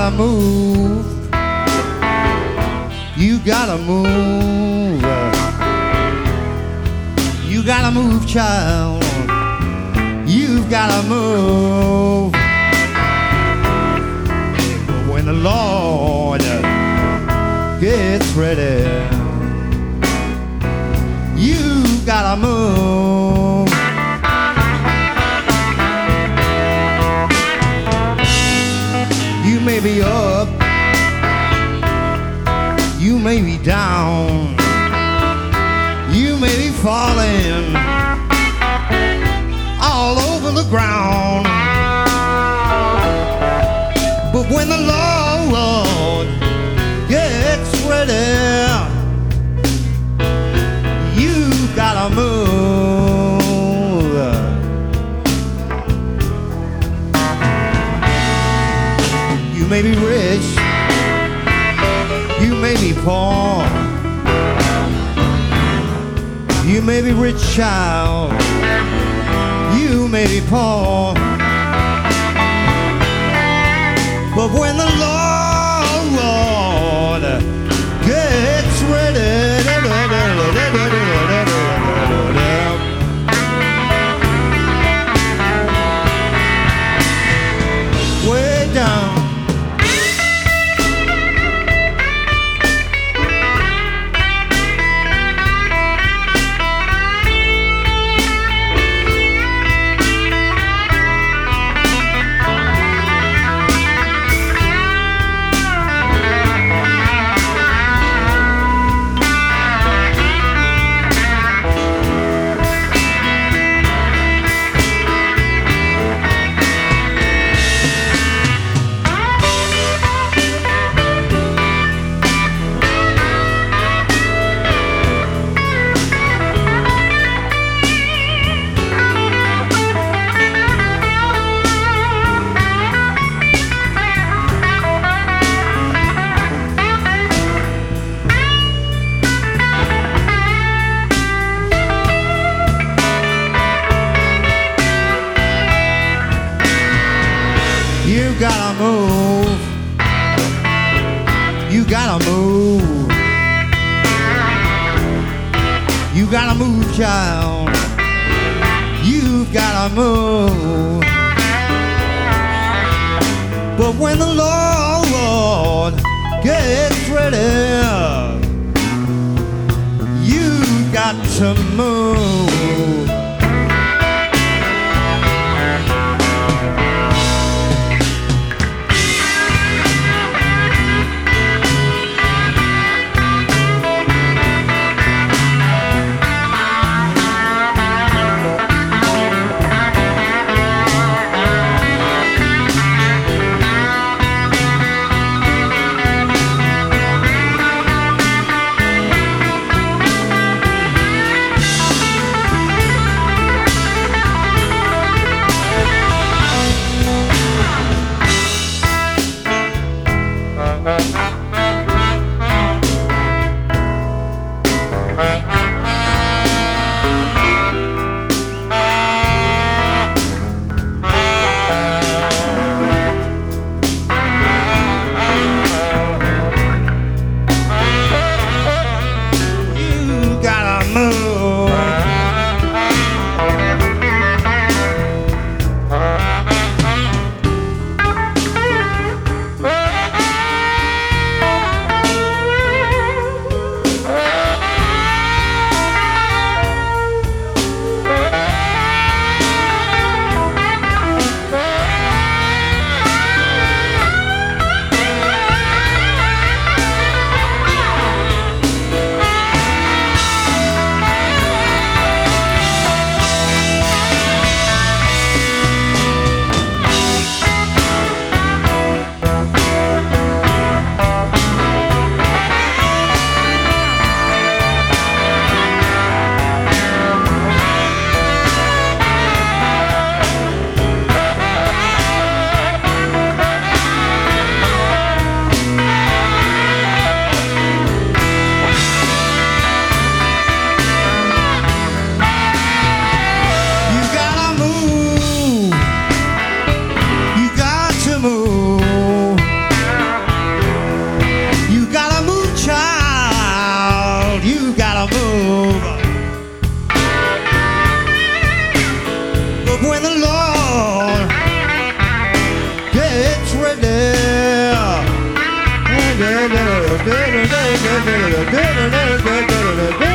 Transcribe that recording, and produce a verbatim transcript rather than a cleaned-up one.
gotta move. You gotta move. You gotta move, child. You've gotta move. When the Lord gets ready, you gotta move. You may be up, you may be down, you may be falling all over the ground. But when the Lord gets ready, you gotta move. You may be rich, you may be poor, you may be rich, child, you may be poor. But when the Lord gets ready, way down. You gotta move. You gotta move. You gotta move, child. You gotta move. But when the Lord gets ready, you got to move. do do do do do do do do do do do do do